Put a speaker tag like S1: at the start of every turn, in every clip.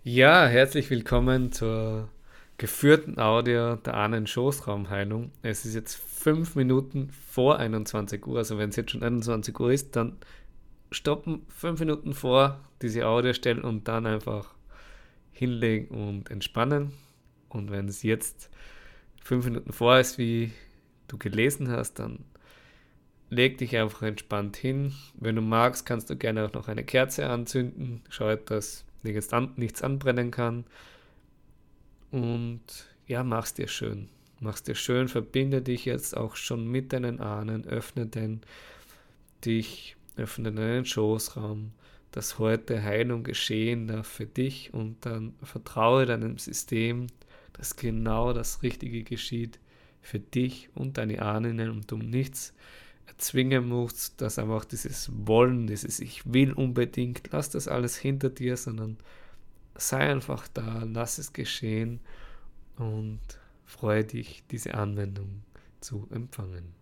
S1: Ja, herzlich willkommen zur geführten Audio der Ahnen-Schoßraumheilung. Es ist jetzt 5 Minuten vor 21 Uhr, also wenn es jetzt schon 21 Uhr ist, dann stoppen 5 Minuten vor diese Audio stellen und dann einfach hinlegen und entspannen. Und wenn es jetzt 5 Minuten vor ist, wie du gelesen hast, dann leg dich einfach entspannt hin. Wenn du magst, kannst du gerne auch noch eine Kerze anzünden. Schau, dass nichts anbrennen kann. Und ja, mach's dir schön. Mach's dir schön, verbinde dich jetzt auch schon mit deinen Ahnen, öffne deinen Schoßraum, dass heute Heilung geschehen darf für dich und dann vertraue deinem System, dass genau das Richtige geschieht für dich und deine Ahnen und du nichts erzwingen musst, dass einfach dieses Wollen, dieses Ich will unbedingt, lass das alles hinter dir, sondern sei einfach da, lass es geschehen und freue dich, diese Anwendung zu empfangen.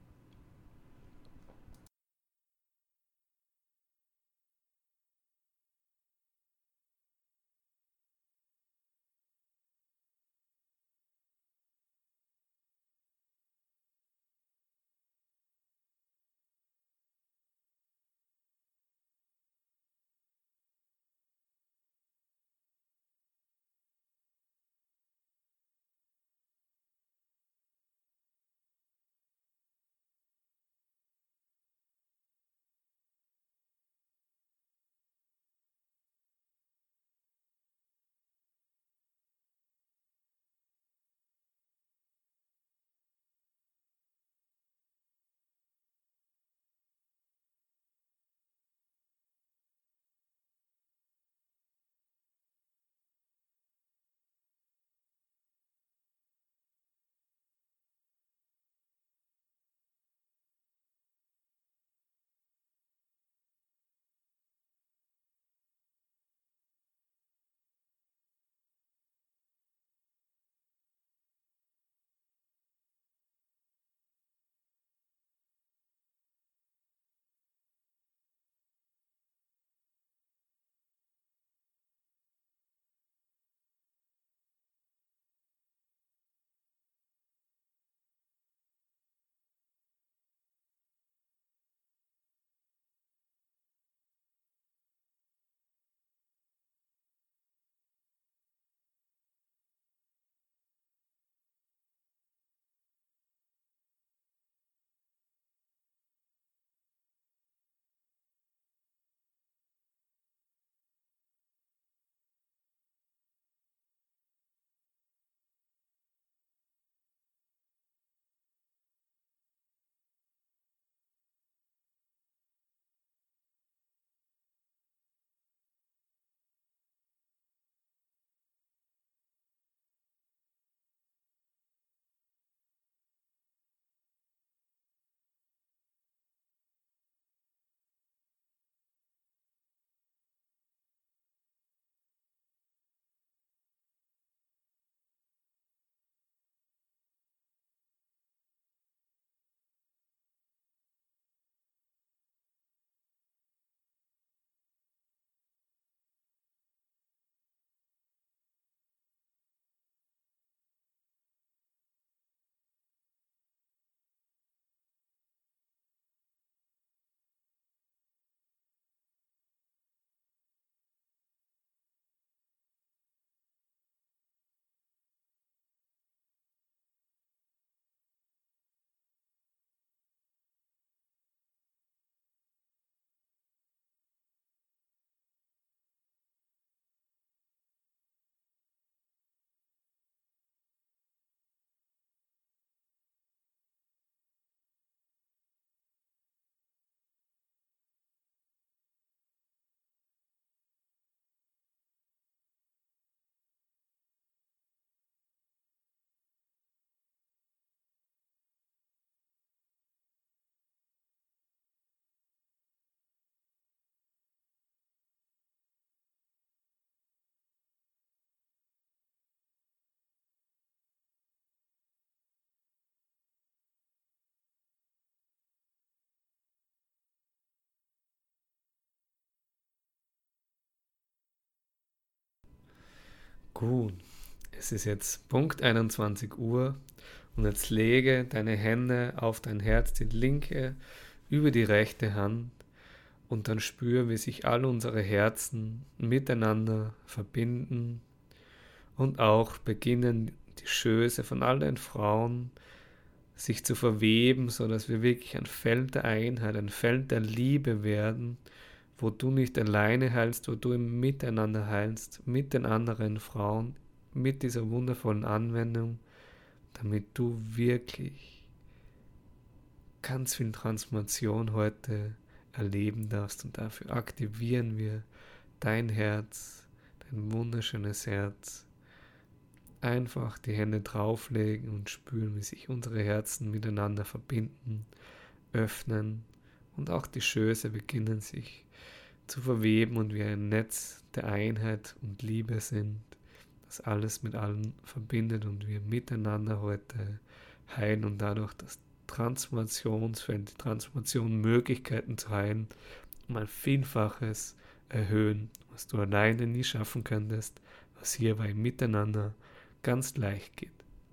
S1: Gut, es ist jetzt Punkt 21 Uhr und jetzt lege deine Hände auf dein Herz, die linke über die rechte Hand und dann spüre, wie sich all unsere Herzen miteinander verbinden und auch beginnen die Schöße von all den Frauen sich zu verweben, sodass wir wirklich ein Feld der Einheit, ein Feld der Liebe werden, wo du nicht alleine heilst, wo du im Miteinander heilst, mit den anderen Frauen, mit dieser wundervollen Anwendung, damit du wirklich ganz viel Transformation heute erleben darfst. Und dafür aktivieren wir dein Herz, dein wunderschönes Herz. Einfach die Hände drauflegen und spüren, wie sich unsere Herzen miteinander verbinden, öffnen und auch die Schöße beginnen sich zu verweben und wir ein Netz der Einheit und Liebe sind, das alles mit allem verbindet und wir miteinander heute heilen und dadurch das Transformationsfeld, die Transformation Möglichkeiten zu heilen, um ein Vielfaches erhöhen, was du alleine nie schaffen könntest, was hierbei miteinander ganz leicht geht.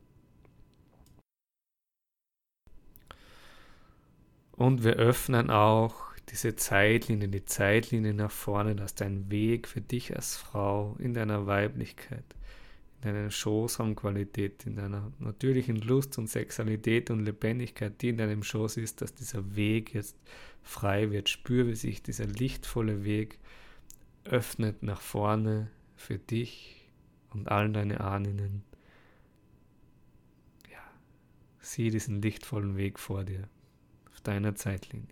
S1: Und wir öffnen auch die Zeitlinie nach vorne, dass dein Weg für dich als Frau in deiner Weiblichkeit, in deiner Schoßraumqualität, in deiner natürlichen Lust und Sexualität und Lebendigkeit, die in deinem Schoß ist, dass dieser Weg jetzt frei wird. Spür, wie sich dieser lichtvolle Weg öffnet nach vorne für dich und all deine Ahnen. Ja, sieh diesen lichtvollen Weg vor dir, auf deiner Zeitlinie.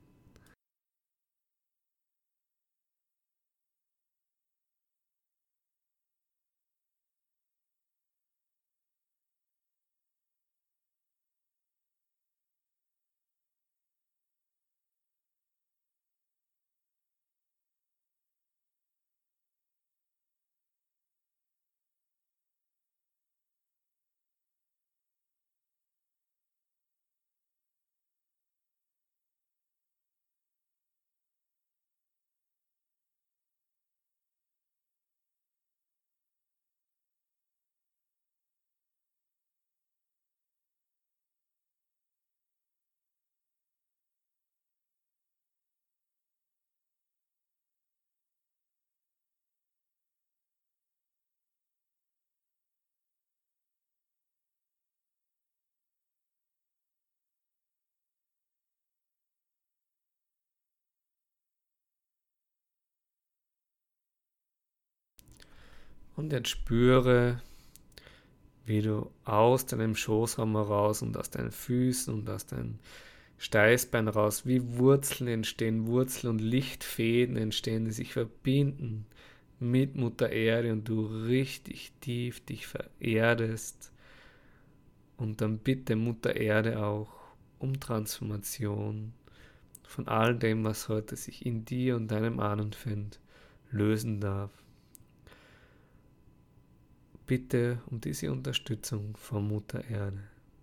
S1: Und jetzt spüre, wie du aus deinem Schoßraum heraus und aus deinen Füßen und aus deinem Steißbein raus, wie Wurzeln entstehen, Wurzeln und Lichtfäden entstehen, die sich verbinden mit Mutter Erde und du richtig tief dich vererdest und dann bitte Mutter Erde auch um Transformation von all dem, was heute sich in dir und deinem Ahnenfeld lösen darf. Bitte um diese Unterstützung von Mutter Erde.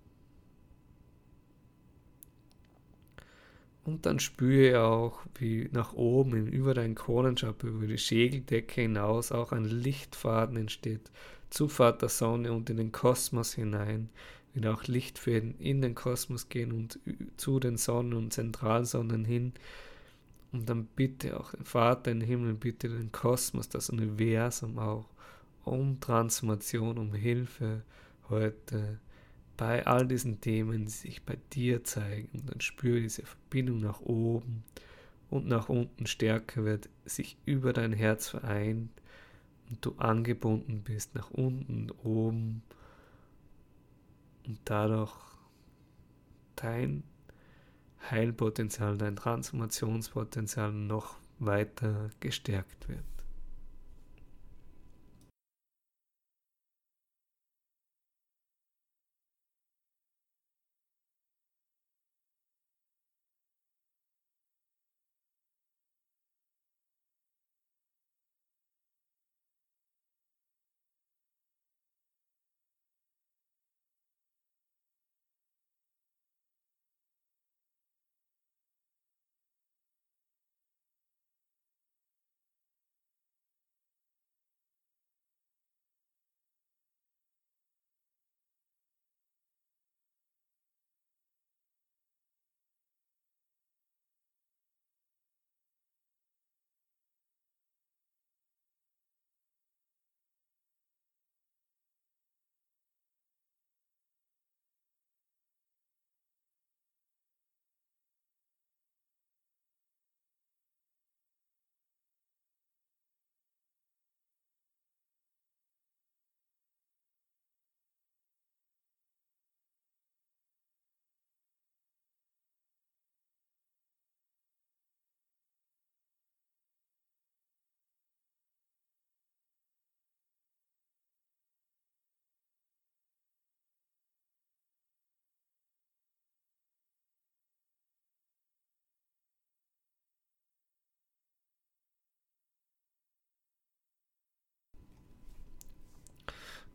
S1: Und dann spüre auch, wie nach oben über deinen Kronenchakra, über die Schädeldecke hinaus auch ein Lichtfaden entsteht zu Vater Sonne und in den Kosmos hinein. Wie auch Lichtfäden in den Kosmos gehen und zu den Sonnen und Zentralsonnen hin. Und dann bitte auch den Vater im Himmel, bitte den Kosmos, das Universum auch, um Transformation, um Hilfe heute bei all diesen Themen, die sich bei dir zeigen. Und dann spüre diese Verbindung nach oben und nach unten stärker wird, sich über dein Herz vereint und du angebunden bist nach unten und oben und dadurch dein Heilpotenzial, dein Transformationspotenzial noch weiter gestärkt wird.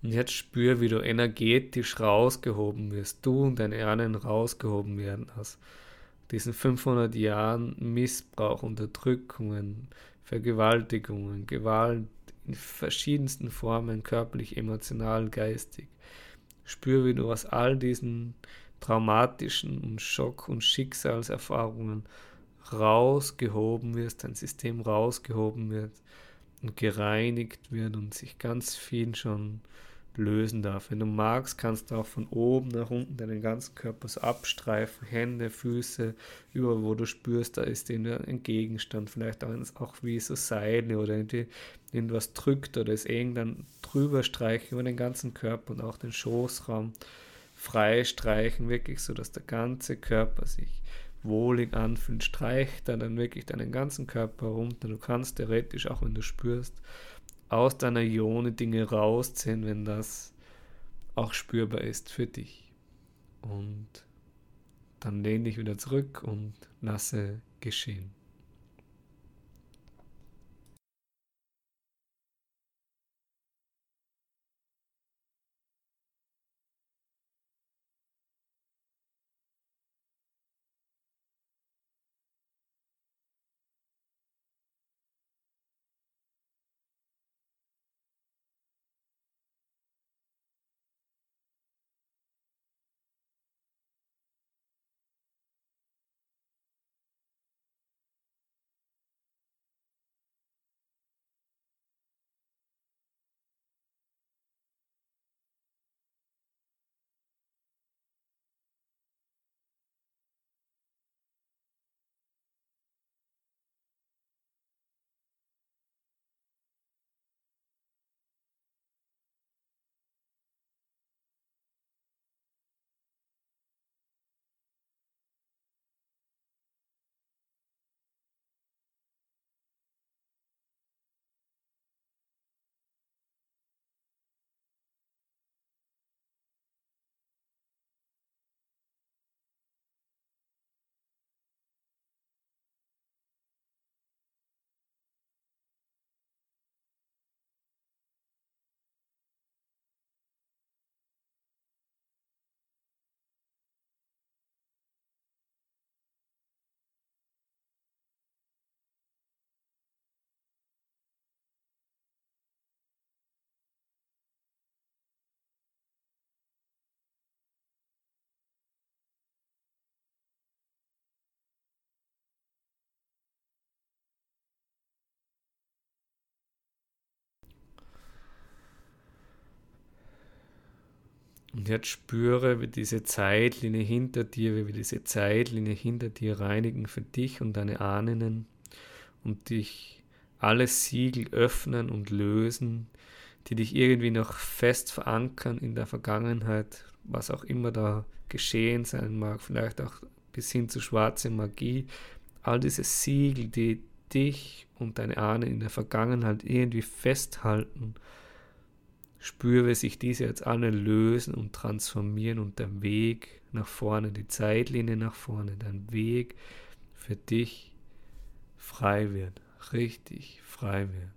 S1: Und jetzt spür, wie du energetisch rausgehoben wirst. Du und deine Ahnen rausgehoben werden aus diesen 500 Jahren Missbrauch, Unterdrückungen, Vergewaltigungen, Gewalt in verschiedensten Formen, körperlich, emotional, geistig. Spür, wie du aus all diesen traumatischen und Schock- und Schicksalserfahrungen rausgehoben wirst, dein System rausgehoben wird und gereinigt wird und sich ganz viel schon lösen darf. Wenn du magst, kannst du auch von oben nach unten deinen ganzen Körper so abstreifen, Hände, Füße, überall wo du spürst, da ist ein Gegenstand, vielleicht auch wie so Seile oder irgendwas drückt oder ist irgendein drüber streichen über den ganzen Körper und auch den Schoßraum frei streichen, wirklich so, dass der ganze Körper sich wohlig anfühlt. Streich dann wirklich deinen ganzen Körper runter. Du kannst theoretisch, auch wenn du spürst, aus deiner Ione Dinge rausziehen, wenn das auch spürbar ist für dich. Und dann lehn dich wieder zurück und lasse geschehen. Und jetzt spüre, wie diese Zeitlinie hinter dir, wie wir diese Zeitlinie hinter dir reinigen für dich und deine Ahnen und dich alle Siegel öffnen und lösen, die dich irgendwie noch fest verankern in der Vergangenheit, was auch immer da geschehen sein mag, vielleicht auch bis hin zu schwarze Magie, all diese Siegel, die dich und deine Ahnen in der Vergangenheit irgendwie festhalten. Spüre, wie sich diese jetzt alle lösen und transformieren und der Weg nach vorne, die Zeitlinie nach vorne, dein Weg für dich frei wird, richtig frei wird.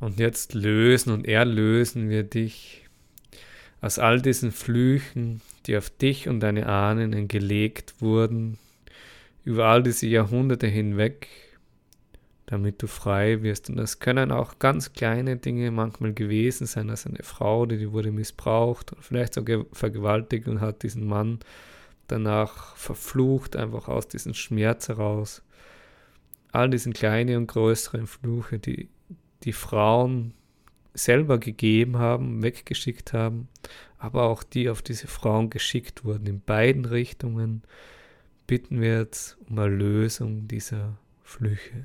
S1: Und jetzt lösen und erlösen wir dich aus all diesen Flüchen, die auf dich und deine Ahnen gelegt wurden, über all diese Jahrhunderte hinweg, damit du frei wirst. Und das können auch ganz kleine Dinge manchmal gewesen sein, als eine Frau, die wurde missbraucht oder vielleicht sogar vergewaltigt und hat diesen Mann danach verflucht, einfach aus diesem Schmerz heraus. All diesen kleinen und größeren Fluche, die die Frauen selber gegeben haben, weggeschickt haben, aber auch die auf diese Frauen geschickt wurden. In beiden Richtungen bitten wir jetzt um Erlösung dieser Flüche.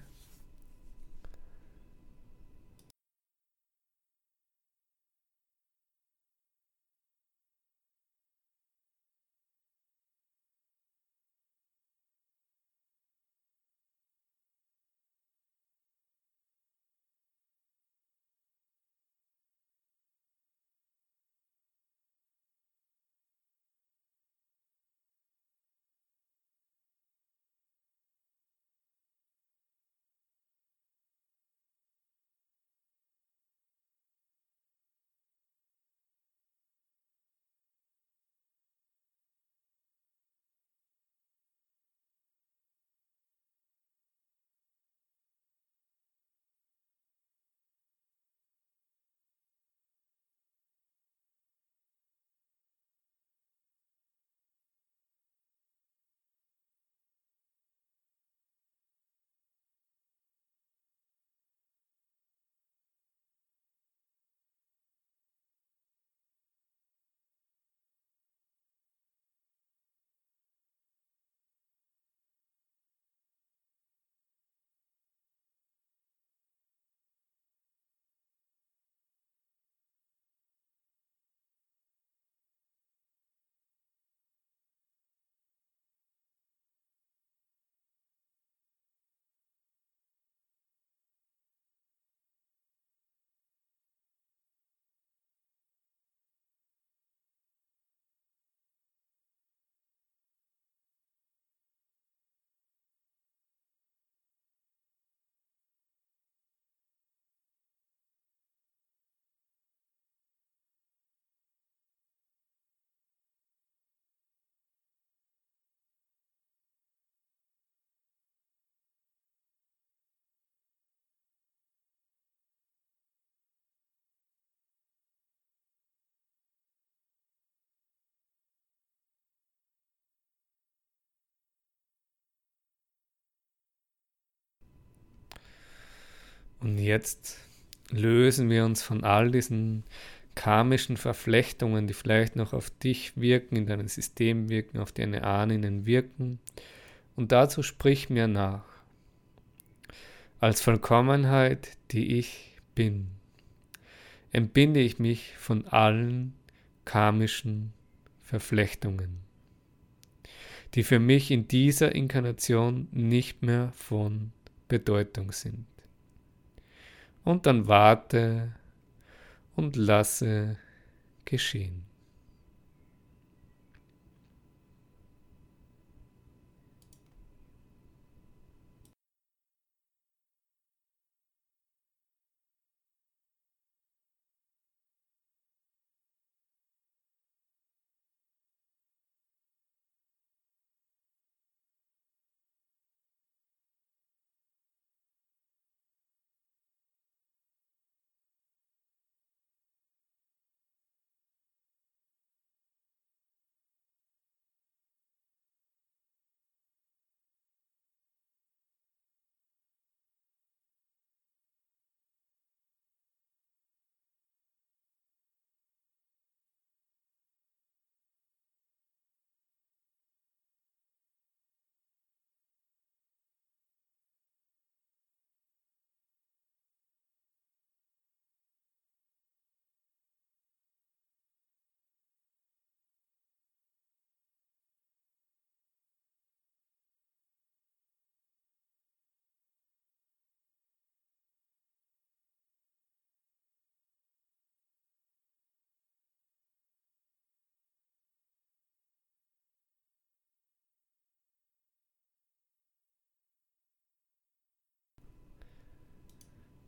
S1: Und jetzt lösen wir uns von all diesen karmischen Verflechtungen, die vielleicht noch auf dich wirken, in deinem System wirken, auf deine Ahnen wirken. Und dazu sprich mir nach. Als Vollkommenheit, die ich bin, entbinde ich mich von allen karmischen Verflechtungen, die für mich in dieser Inkarnation nicht mehr von Bedeutung sind. Und dann warte und lasse geschehen.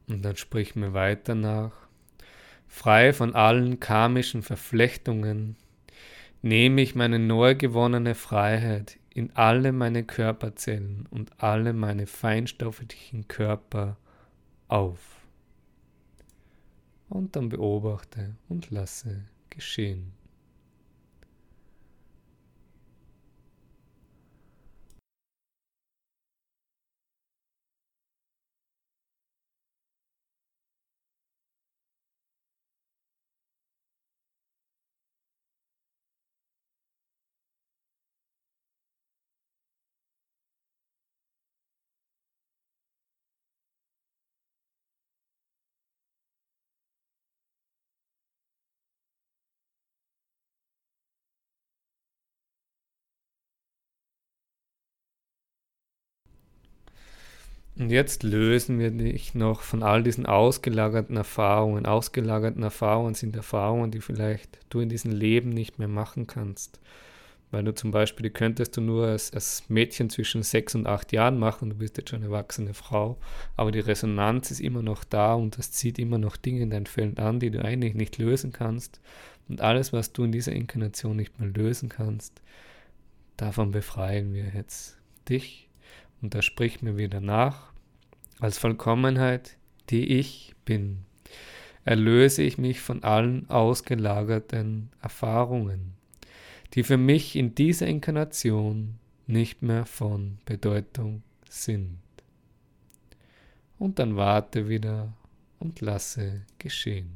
S1: Und dann sprich mir weiter nach. Frei von allen karmischen Verflechtungen nehme ich meine neu gewonnene Freiheit in alle meine Körperzellen und alle meine feinstofflichen Körper auf. Und dann beobachte und lasse geschehen. Und jetzt lösen wir dich noch von all diesen ausgelagerten Erfahrungen. Ausgelagerten Erfahrungen sind Erfahrungen, die vielleicht du in diesem Leben nicht mehr machen kannst. Weil du zum Beispiel, die könntest du nur als Mädchen zwischen 6 und 8 Jahren machen, du bist jetzt schon eine erwachsene Frau, aber die Resonanz ist immer noch da und das zieht immer noch Dinge in dein Feld an, die du eigentlich nicht lösen kannst. Und alles, was du in dieser Inkarnation nicht mehr lösen kannst, davon befreien wir jetzt dich. Und da sprich mir wieder nach. Als Vollkommenheit, die ich bin, erlöse ich mich von allen ausgelagerten Erfahrungen, die für mich in dieser Inkarnation nicht mehr von Bedeutung sind. Und dann warte wieder und lasse geschehen.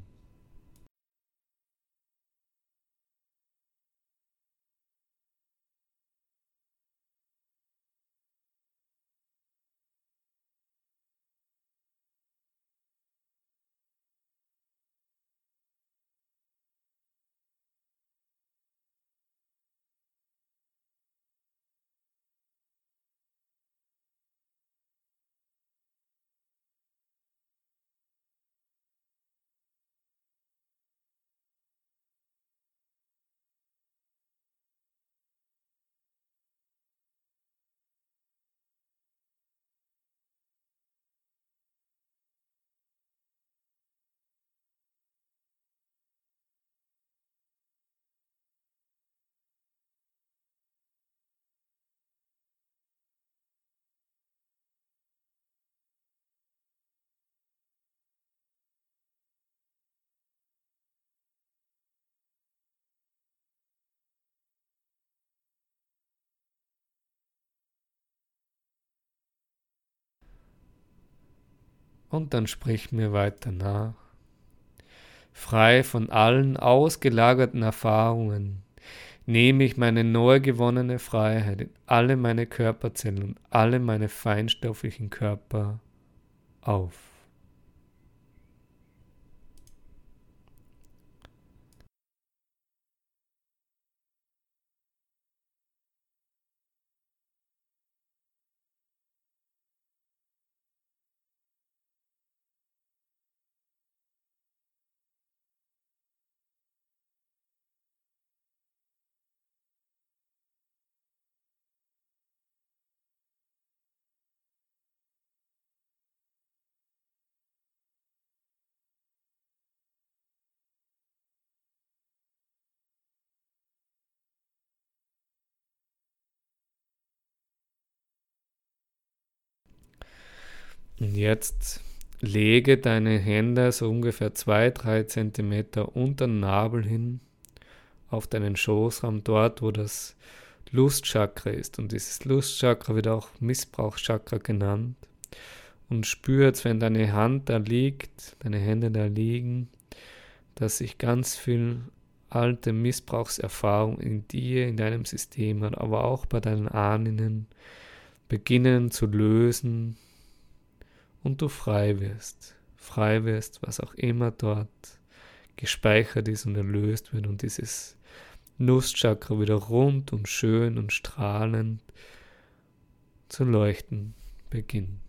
S1: Und dann sprich mir weiter nach. Frei von allen ausgelagerten Erfahrungen nehme ich meine neu gewonnene Freiheit in alle meine Körperzellen und alle meine feinstofflichen Körper auf. Und jetzt lege deine Hände so ungefähr 2-3 Zentimeter unter den Nabel hin auf deinen Schoßraum, dort wo das Lustchakra ist. Und dieses Lustchakra wird auch Missbrauchschakra genannt. Und spür jetzt, wenn deine Hand da liegt, deine Hände da liegen, dass sich ganz viel alte Missbrauchserfahrung in dir, in deinem System hat, aber auch bei deinen Ahnen beginnen zu lösen und du frei wirst, was auch immer dort gespeichert ist und erlöst wird und dieses Nusschakra wieder rund und schön und strahlend zu leuchten beginnt.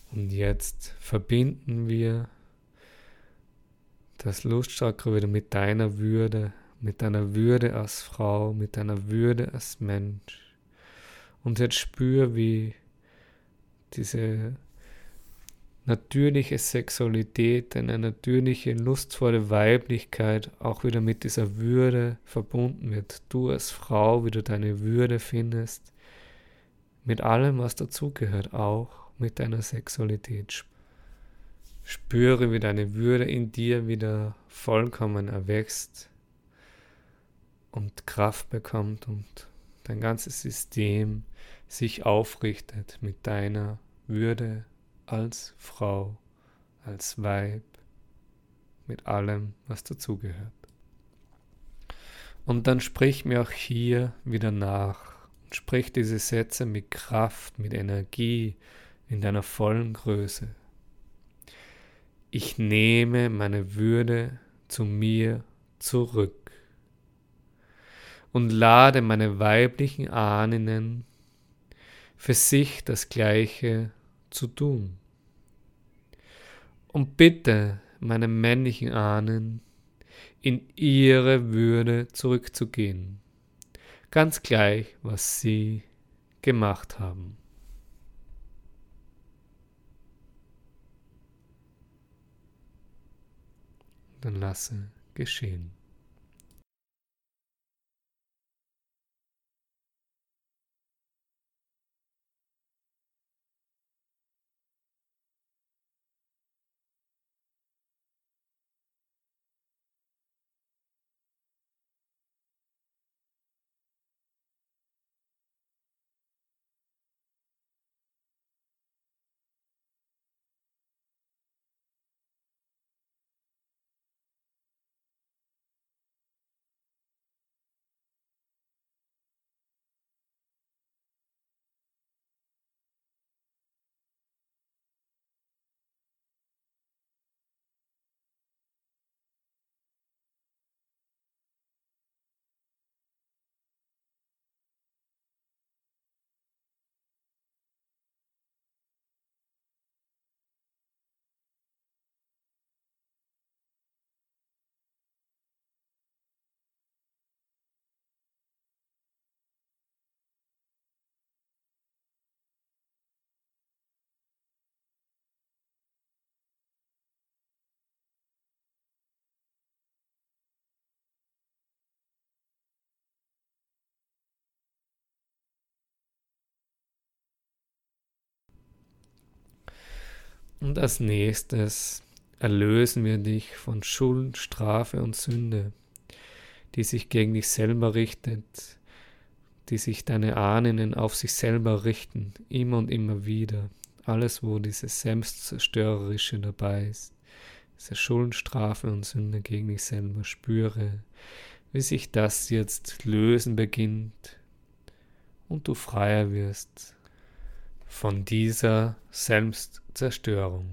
S1: Und jetzt verbinden wir das Lustchakra wieder mit deiner Würde als Frau, mit deiner Würde als Mensch. Und jetzt spür, wie diese natürliche Sexualität, eine natürliche, lustvolle Weiblichkeit auch wieder mit dieser Würde verbunden wird. Du als Frau, wie du deine Würde findest, mit allem, was dazugehört, auch mit deiner Sexualität. Spüre, wie deine Würde in dir wieder vollkommen erwächst und Kraft bekommt und dein ganzes System sich aufrichtet mit deiner Würde als Frau, als Weib, mit allem, was dazugehört. Und dann sprich mir auch hier wieder nach. Sprich diese Sätze mit Kraft, mit Energie, in deiner vollen Größe. Ich nehme meine Würde zu mir zurück und lade meine weiblichen Ahnen für sich das Gleiche zu tun. Und bitte meine männlichen Ahnen in ihre Würde zurückzugehen, ganz gleich, was sie gemacht haben. Dann lasse geschehen. Und als nächstes erlösen wir dich von Schuld, Strafe und Sünde, die sich gegen dich selber richtet, die sich deine Ahnen auf sich selber richten, immer und immer wieder. Alles, wo dieses Selbstzerstörerische dabei ist, diese Schuld, Strafe und Sünde gegen dich selber, spüre, wie sich das jetzt lösen beginnt und du freier wirst von dieser Selbstzerstörung.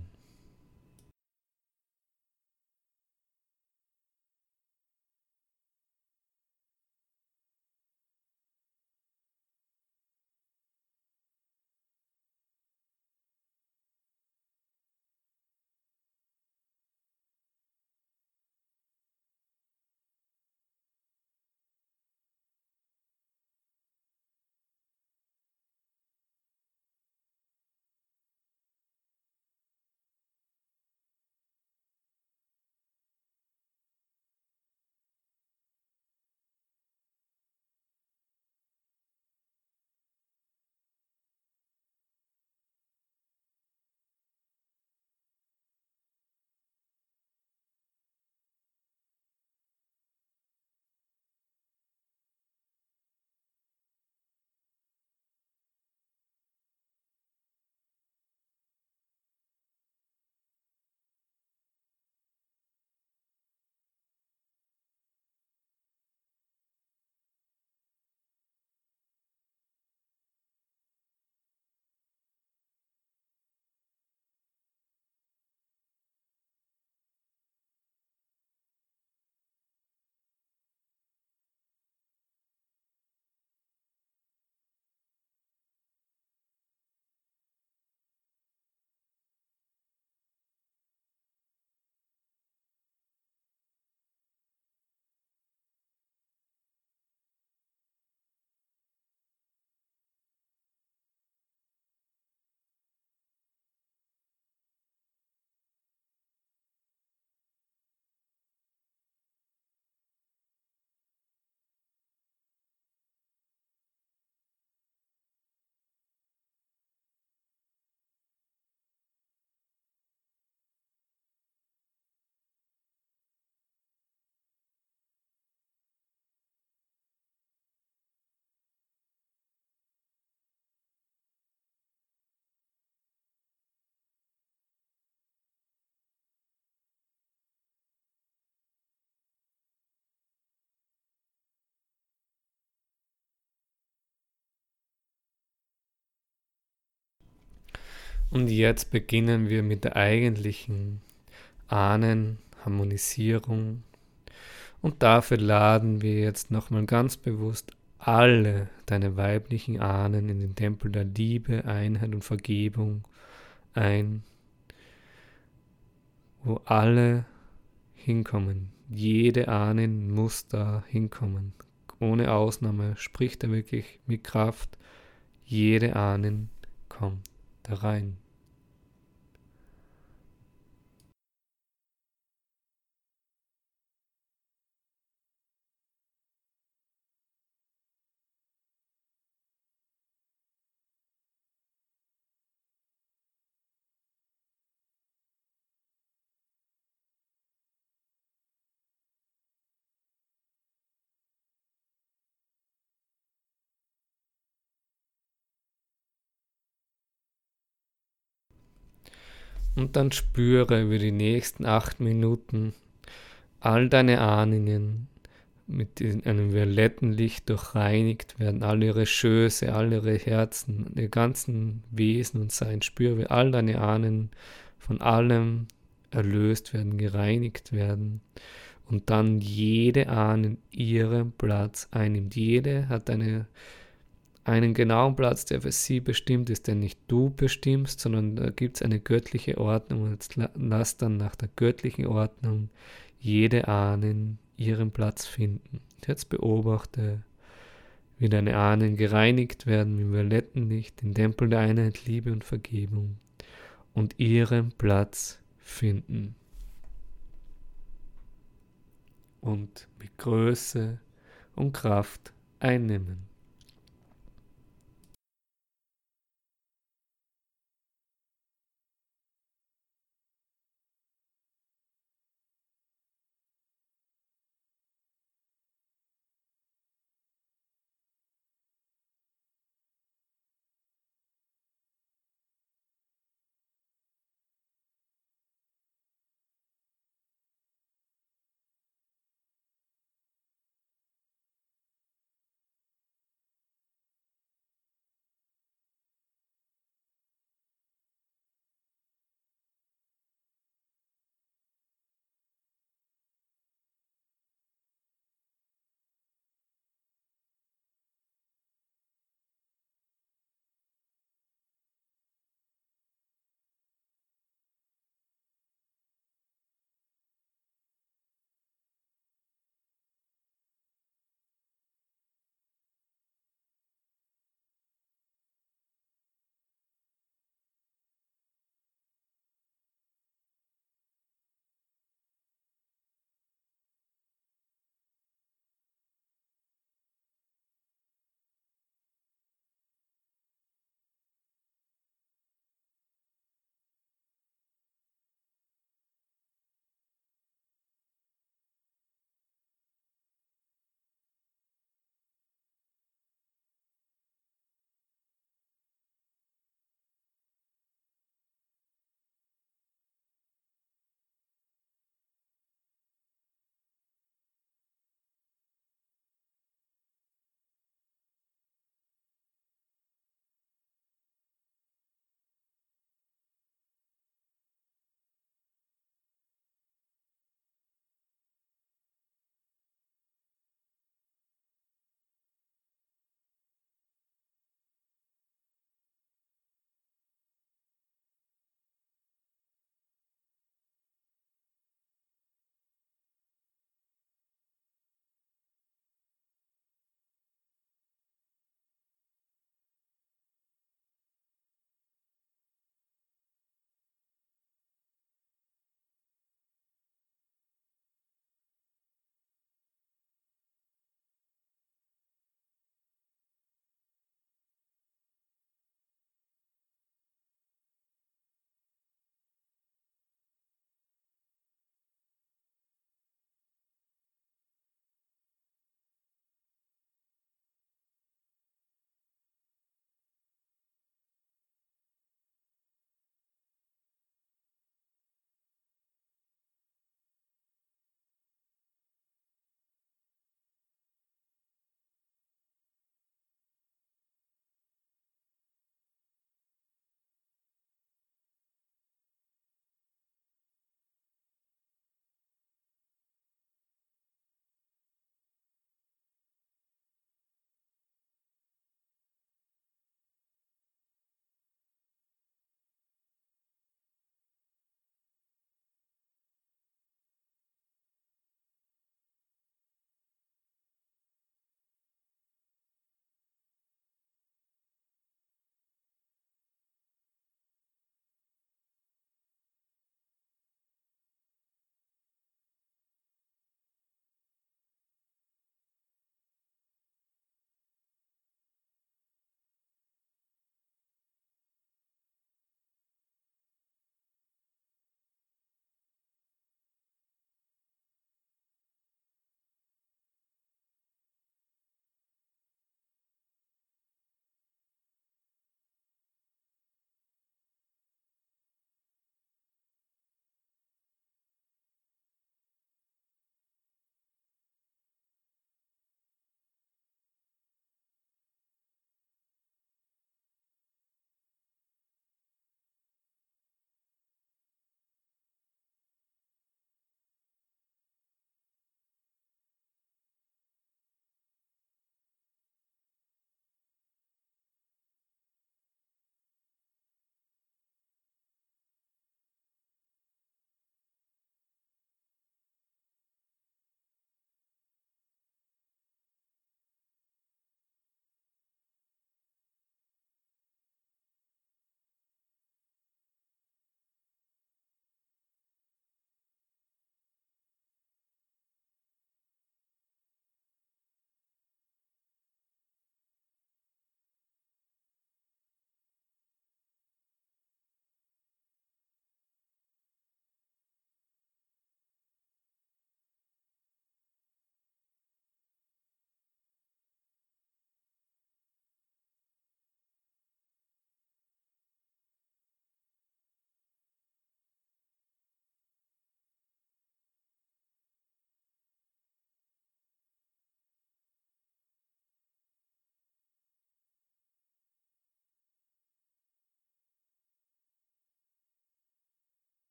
S1: Und jetzt beginnen wir mit der eigentlichen Ahnenharmonisierung. Und dafür laden wir jetzt nochmal ganz bewusst alle deine weiblichen Ahnen in den Tempel der Liebe, Einheit und Vergebung ein, wo alle hinkommen. Jede Ahne muss da hinkommen. Ohne Ausnahme spricht er wirklich mit Kraft. Jede Ahnen kommt da rein. Und dann spüre über die nächsten 8 Minuten all deine Ahnungen mit einem violetten Licht durchreinigt werden, all ihre Schöße, all ihre Herzen, ihr ganzen Wesen und Sein. Spüre, wie all deine Ahnen von allem erlöst werden, gereinigt werden und dann jede Ahnen ihren Platz einnimmt. Jede hat einen genauen Platz, der für sie bestimmt ist, den nicht du bestimmst, sondern da gibt es eine göttliche Ordnung und jetzt lass dann nach der göttlichen Ordnung jede Ahnen ihren Platz finden. Und jetzt beobachte, wie deine Ahnen gereinigt werden mit violettem Licht, im Tempel der Einheit, Liebe und Vergebung und ihren Platz finden. Und mit Größe und Kraft einnehmen.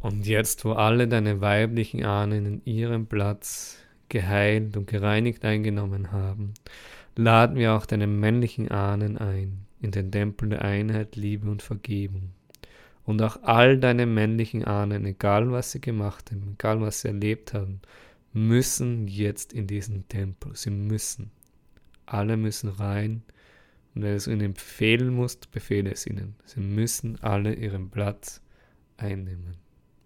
S1: Und jetzt, wo alle deine weiblichen Ahnen in ihren Platz geheilt und gereinigt eingenommen haben, laden wir auch deine männlichen Ahnen ein in den Tempel der Einheit, Liebe und Vergebung. Und auch all deine männlichen Ahnen, egal was sie gemacht haben, egal was sie erlebt haben, müssen jetzt in diesen Tempel. Sie müssen. Alle müssen rein. Und wenn du es ihnen befehlen musst, befehle es ihnen. Sie müssen alle ihren Platz einnehmen.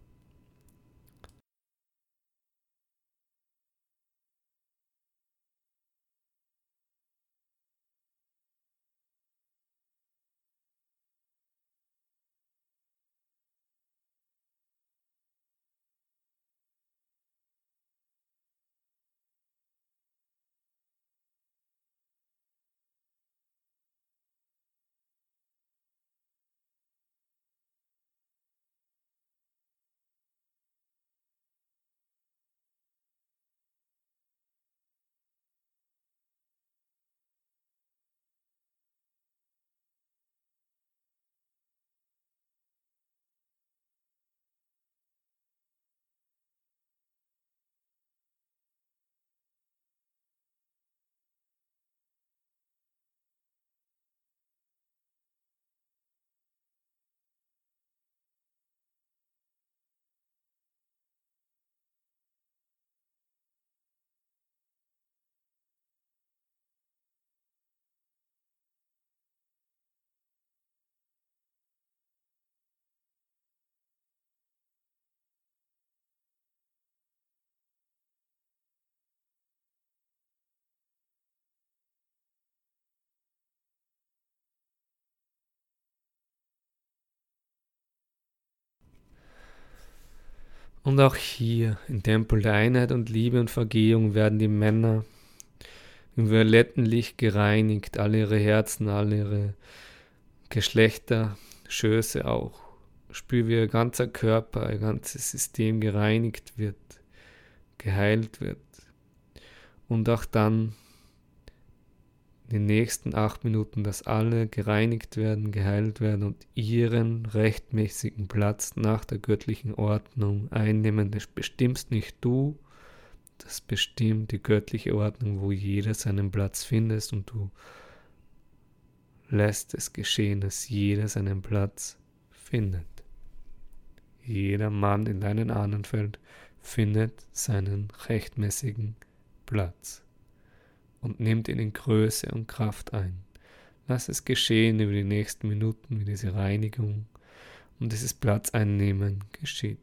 S1: Und auch hier im Tempel der Einheit und Liebe und Vergehung werden die Männer im violetten Licht gereinigt, alle ihre Herzen, alle ihre Geschlechter, Schöße auch. Spür, wie ihr ganzer Körper, ihr ganzes System gereinigt wird, geheilt wird. Und auch dann in den nächsten 8 Minuten, dass alle gereinigt werden, geheilt werden und ihren rechtmäßigen Platz nach der göttlichen Ordnung einnehmen. Das bestimmst nicht du, das bestimmt die göttliche Ordnung, wo jeder seinen Platz findet und du lässt es geschehen, dass jeder seinen Platz findet. Jeder Mann in deinem Ahnenfeld findet seinen rechtmäßigen Platz und nimmt ihn in Größe und Kraft ein. Lass es geschehen über die nächsten Minuten, wie diese Reinigung und dieses Platzeinnehmen geschieht.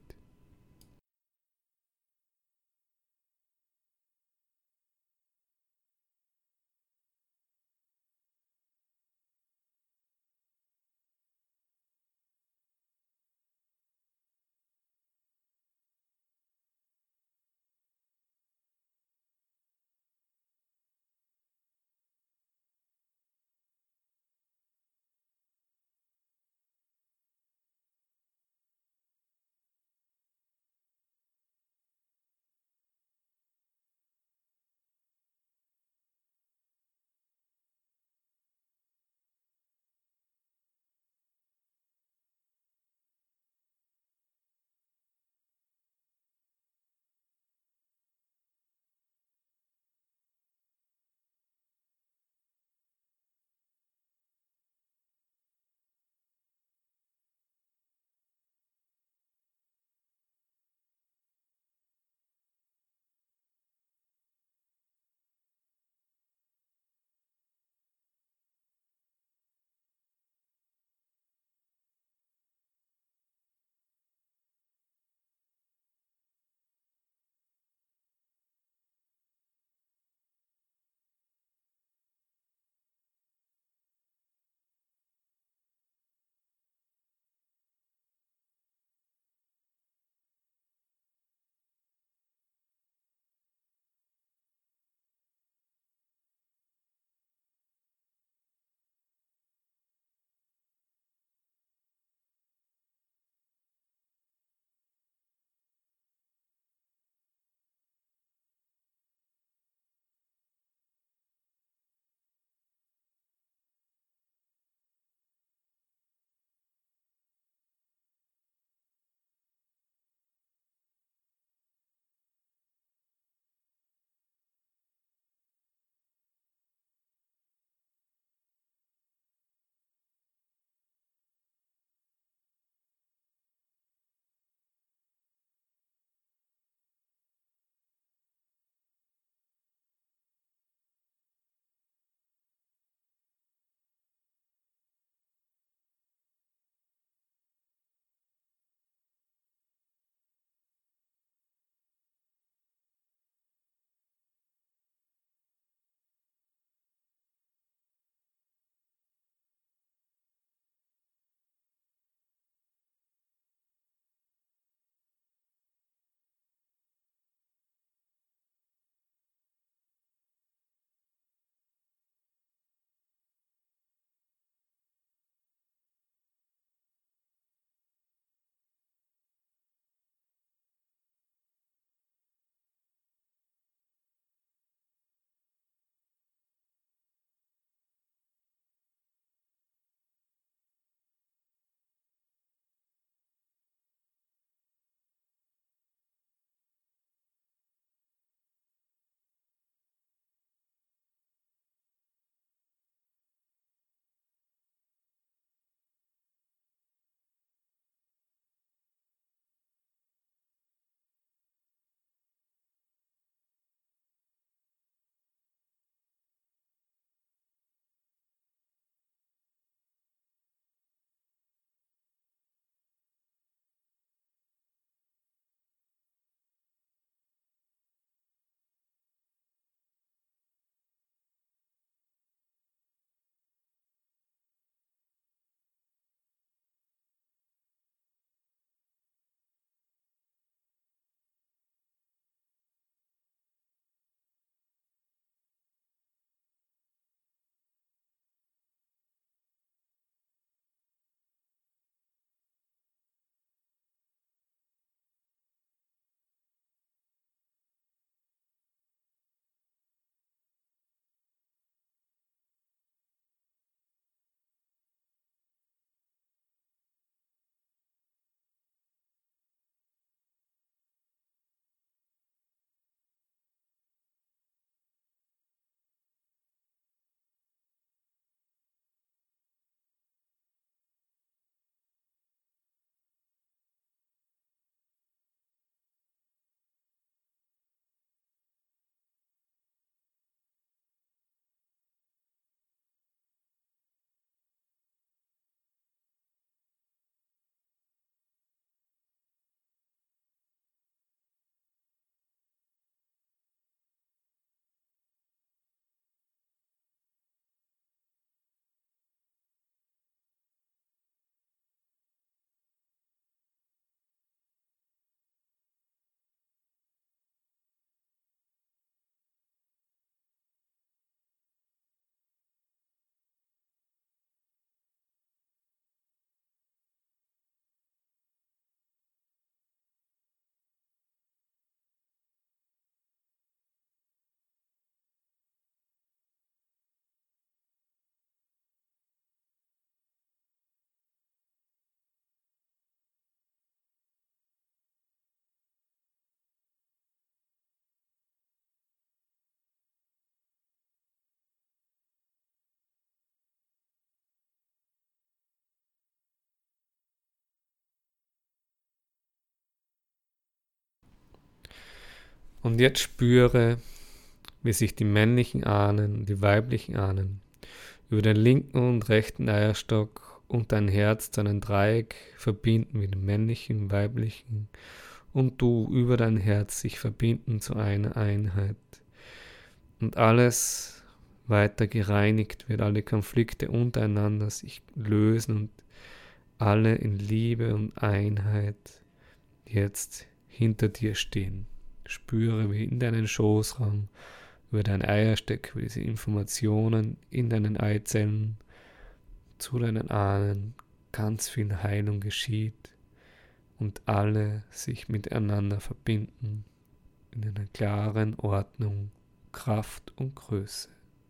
S1: Und jetzt spüre, wie sich die männlichen Ahnen, die weiblichen Ahnen über den linken und rechten Eierstock und dein Herz zu einem Dreieck verbinden mit dem männlichen, weiblichen und du über dein Herz sich verbinden zu einer Einheit. Und alles weiter gereinigt wird, alle Konflikte untereinander sich lösen und alle in Liebe und Einheit jetzt hinter dir stehen. Spüre, wie in deinen Schoßraum, über dein Eiersteck, wie diese Informationen in deinen Eizellen zu deinen Ahnen ganz viel Heilung geschieht und alle sich miteinander verbinden in einer klaren Ordnung, Kraft und Größe.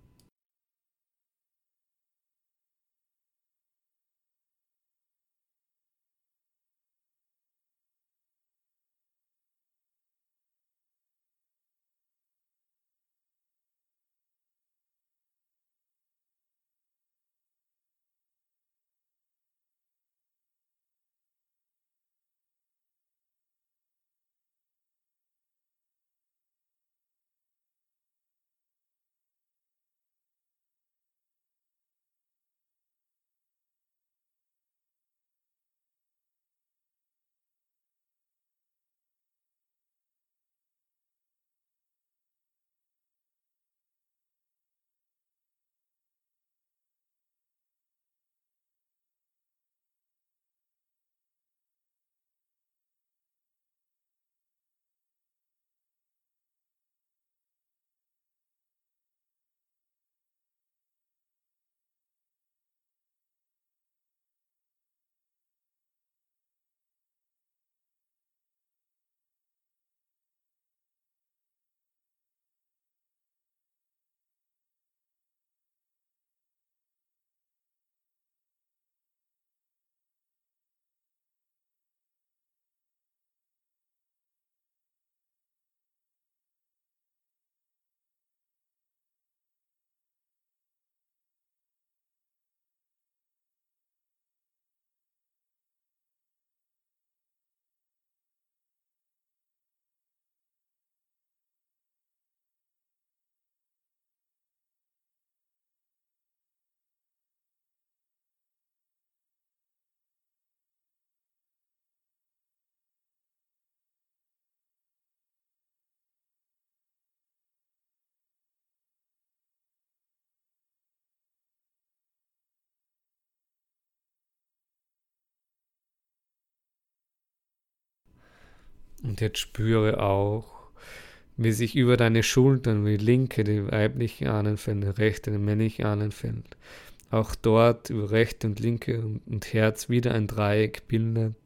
S1: Und jetzt spüre auch, wie sich über deine Schultern, wie linke, die weiblichen Ahnenfelder, rechte, die männlichen Ahnenfeld, auch dort über rechte und linke und Herz wieder ein Dreieck bildet.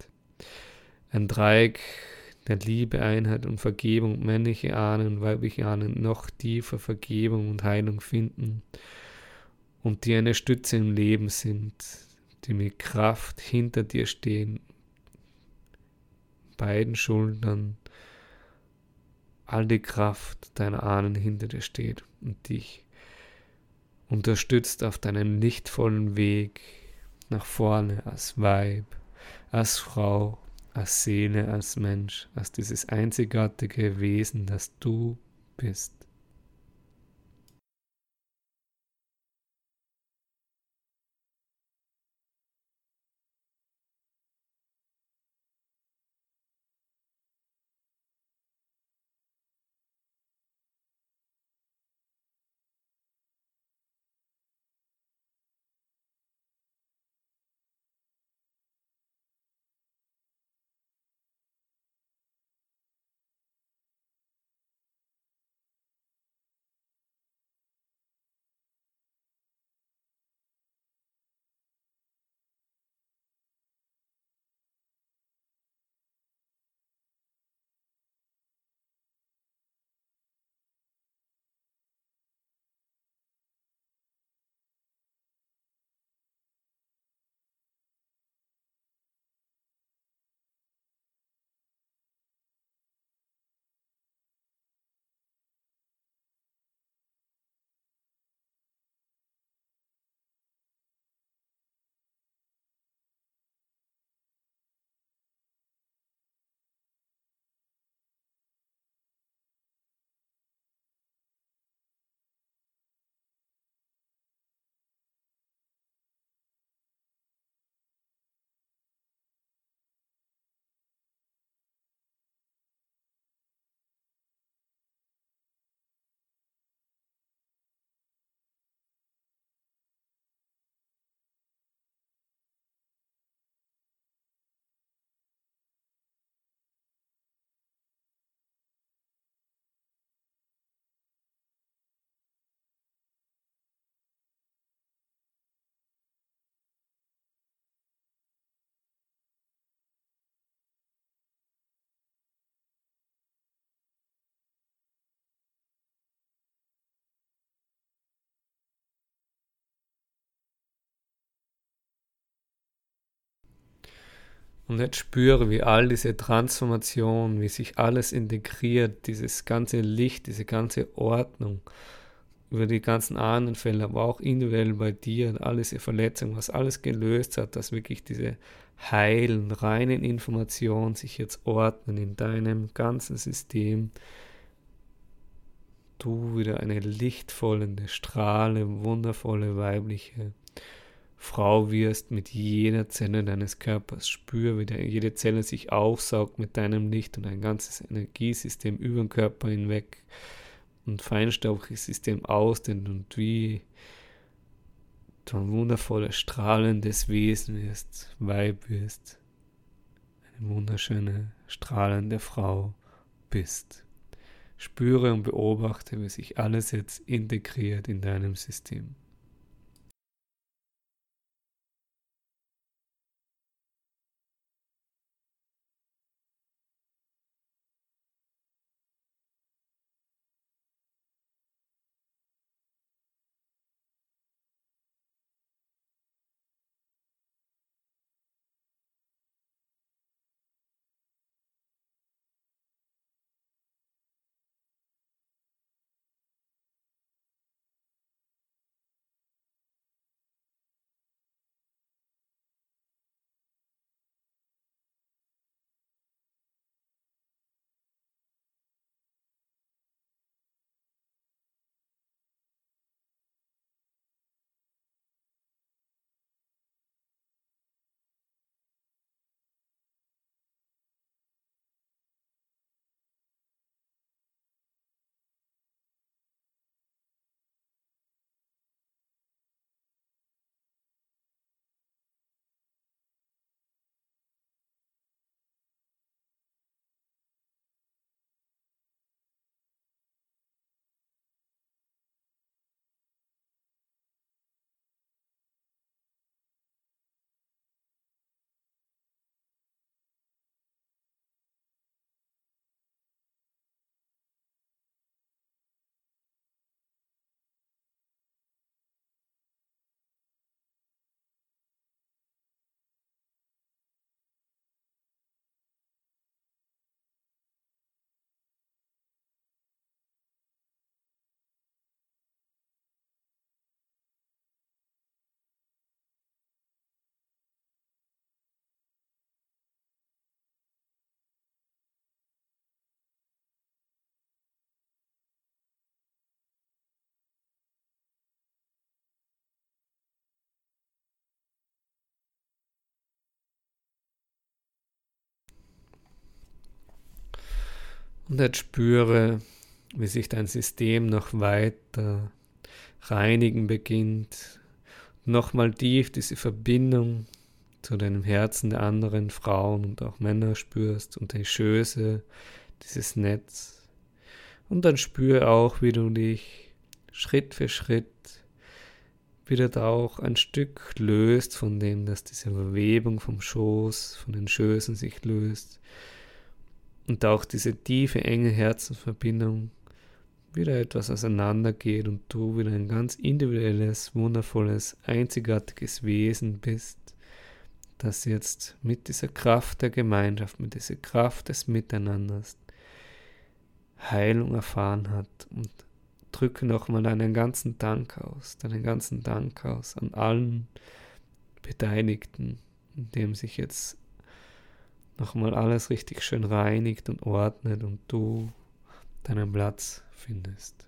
S1: Ein Dreieck der Liebe, Einheit und Vergebung, männliche Ahnen und weibliche Ahnen noch tiefer Vergebung und Heilung finden und die eine Stütze im Leben sind, die mit Kraft hinter dir stehen, beiden Schultern, all die Kraft deiner Ahnen hinter dir steht und dich unterstützt auf deinem lichtvollen Weg nach vorne als Weib, als Frau, als Seele, als Mensch, als dieses einzigartige Wesen, das du bist. Und jetzt spüre, wie all diese Transformation, wie sich alles integriert, dieses ganze Licht, diese ganze Ordnung über die ganzen Ahnenfälle, aber auch individuell bei dir, all diese Verletzungen, was alles gelöst hat, dass wirklich diese heilen, reinen Informationen sich jetzt ordnen in deinem ganzen System. Du wieder eine lichtvolle, strahlende, wundervolle, weibliche Frau wirst mit jeder Zelle deines Körpers. Spür, wie jede Zelle sich aufsaugt mit deinem Licht und ein ganzes Energiesystem über den Körper hinweg und feinstaubiges System ausdehnt und wie du ein wundervolles, strahlendes Wesen wirst, Weib wirst, eine wunderschöne, strahlende Frau bist. Spüre und beobachte, wie sich alles jetzt integriert in deinem System. Und jetzt spüre, wie sich dein System noch weiter reinigen beginnt. Nochmal tief diese Verbindung zu deinem Herzen der anderen Frauen und auch Männer spürst und die Schöße, dieses Netz. Und dann spüre auch, wie du dich Schritt für Schritt wieder da auch ein Stück löst von dem, dass diese Verwebung vom Schoß, von den Schößen sich löst. Und auch diese tiefe, enge Herzensverbindung wieder etwas auseinandergeht und du wieder ein ganz individuelles, wundervolles, einzigartiges Wesen bist, das jetzt mit dieser Kraft der Gemeinschaft, mit dieser Kraft des Miteinanders Heilung erfahren hat. Und drücke nochmal deinen ganzen Dank aus an allen Beteiligten, indem sich jetzt nochmal alles richtig schön reinigt und ordnet und du deinen Platz findest.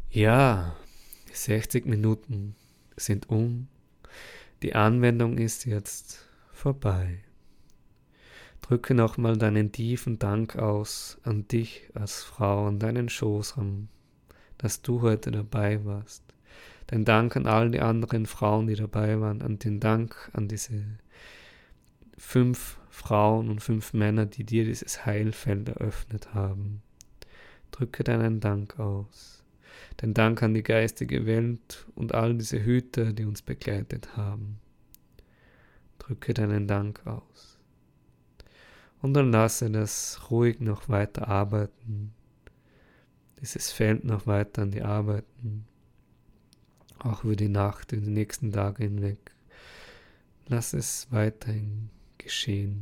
S1: Ja, 60 Minuten sind um. Die Anwendung ist jetzt vorbei. Drücke nochmal deinen tiefen Dank aus an dich als Frau, an deinen Schoßraum, dass du heute dabei warst. Den Dank an all die anderen Frauen, die dabei waren, an den Dank an diese 5 Frauen und 5 Männer, die dir dieses Heilfeld eröffnet haben. Drücke deinen Dank aus. Den Dank an die geistige Welt und all diese Hüter, die uns begleitet haben. Drücke deinen Dank aus. Und dann lasse das ruhig noch weiter arbeiten. Dieses Feld noch weiter an die arbeiten. Auch über die Nacht, über die nächsten Tage hinweg. Lass es weiterhin geschehen.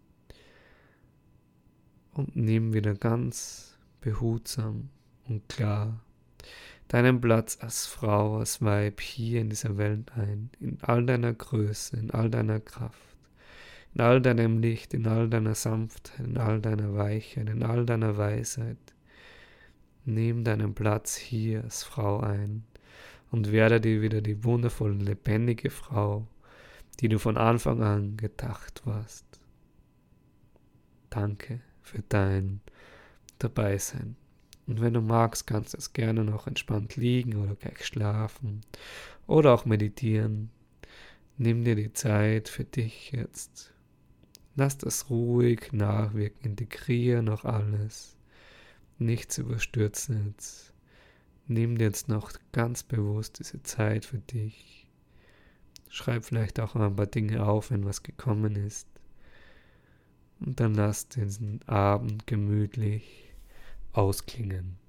S1: Und nimm wieder ganz behutsam und klar deinen Platz als Frau, als Weib hier in dieser Welt ein, in all deiner Größe, in all deiner Kraft, in all deinem Licht, in all deiner Sanftheit, in all deiner Weichheit, in all deiner Weisheit. Nimm deinen Platz hier als Frau ein und werde dir wieder die wundervolle, lebendige Frau, die du von Anfang an gedacht warst. Danke für dein Dabeisein. Und wenn du magst, kannst du es gerne noch entspannt liegen oder gleich schlafen oder auch meditieren. Nimm dir die Zeit für dich jetzt. Lass das ruhig nachwirken, integriere noch alles. Nichts überstürzen jetzt. Nimm dir jetzt noch ganz bewusst diese Zeit für dich. Schreib vielleicht auch mal ein paar Dinge auf, wenn was gekommen ist. Und dann lass diesen Abend gemütlich ausklingen.